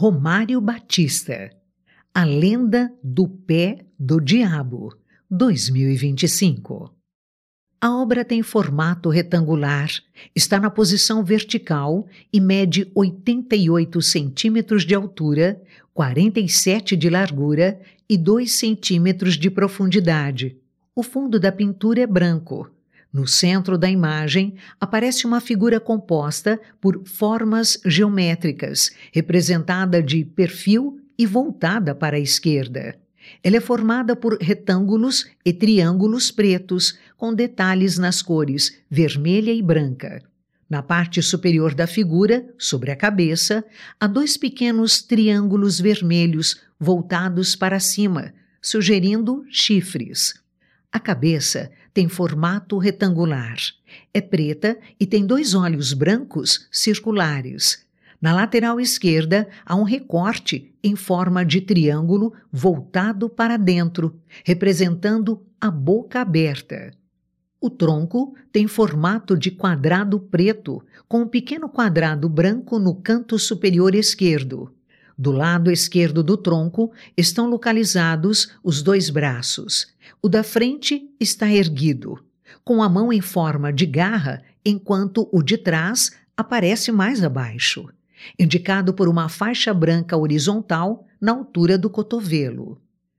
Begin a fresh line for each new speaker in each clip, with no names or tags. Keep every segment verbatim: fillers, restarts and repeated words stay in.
Romário Batista, A Lenda do Pé do Diabo, dois mil e vinte e cinco. A obra tem formato retangular, está na posição vertical e mede oitenta e oito centímetros de altura, quarenta e sete de largura e dois centímetros de profundidade. O fundo da pintura é branco. No centro da imagem aparece uma figura composta por formas geométricas, representada de perfil e voltada para a esquerda. Ela é formada por retângulos e triângulos pretos, com detalhes nas cores vermelha e branca. Na parte superior da figura, sobre a cabeça, há dois pequenos triângulos vermelhos voltados para cima, sugerindo chifres. A cabeça tem formato retangular. É preta e tem dois olhos brancos circulares. Na lateral esquerda, há um recorte em forma de triângulo voltado para dentro, representando a boca aberta. O tronco tem formato de quadrado preto, com um pequeno quadrado branco no canto superior esquerdo. Do lado esquerdo do tronco estão localizados os dois braços. O da frente está erguido, com a mão em forma de garra, enquanto o de trás aparece mais abaixo, indicado por uma faixa branca horizontal na altura do cotovelo.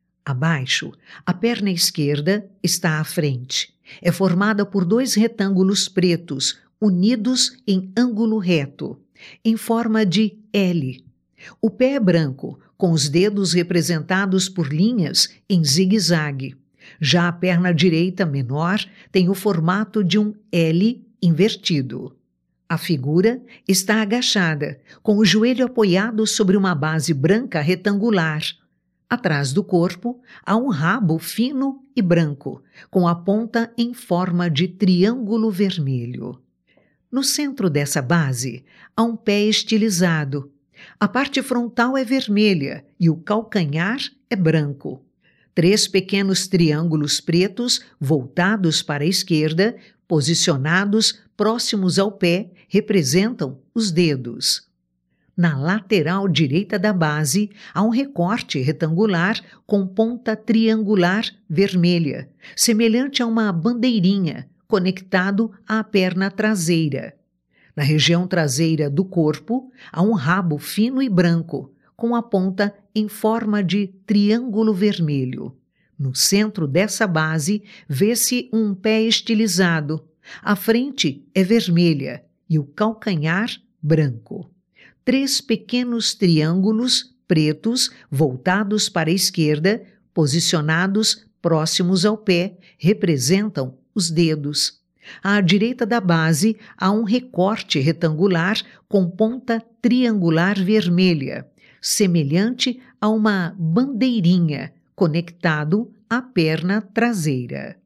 Abaixo, a perna esquerda está à frente. É formada por dois retângulos pretos, unidos em ângulo reto, em forma de L. O pé é branco, com os dedos representados por linhas em zigue-zague. Já a perna direita, menor, tem o formato de um L invertido. A figura está agachada, com o joelho apoiado sobre uma base branca retangular. Atrás do corpo, há um rabo fino e branco, com a ponta em forma de triângulo vermelho. No centro dessa base, há um pé estilizado. A parte frontal é vermelha e o calcanhar é branco. Três pequenos triângulos pretos voltados para a esquerda, posicionados próximos ao pé, representam os dedos. Na lateral direita da base, há um recorte retangular com ponta triangular vermelha, semelhante a uma bandeirinha, conectado à perna traseira. Na região traseira do corpo, há um rabo fino e branco, com a ponta em forma de triângulo vermelho. No centro dessa base, vê-se um pé estilizado. A frente é vermelha e o calcanhar branco. Três pequenos triângulos pretos voltados para a esquerda, posicionados próximos ao pé, representam os dedos. À direita da base há um recorte retangular com ponta triangular vermelha, semelhante a uma bandeirinha, conectado à perna traseira.